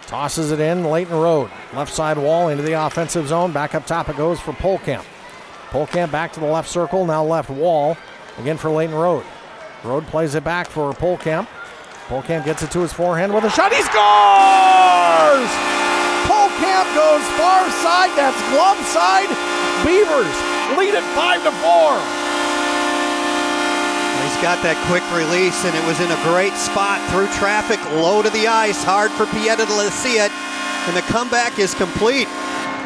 Tosses it in, Leighton Road. Left side wall into the offensive zone. Back up top it goes for Polkamp. Polkamp back to the left circle, now left wall. Again for Leighton Road. Road plays it back for Polkamp. Polkamp gets it to his forehand with a shot. He scores! Polkamp goes far side. That's glove side. Beavers lead it 5-4. He's got that quick release, and it was in a great spot through traffic, low to the ice. Hard for Pieta to see it, and the comeback is complete.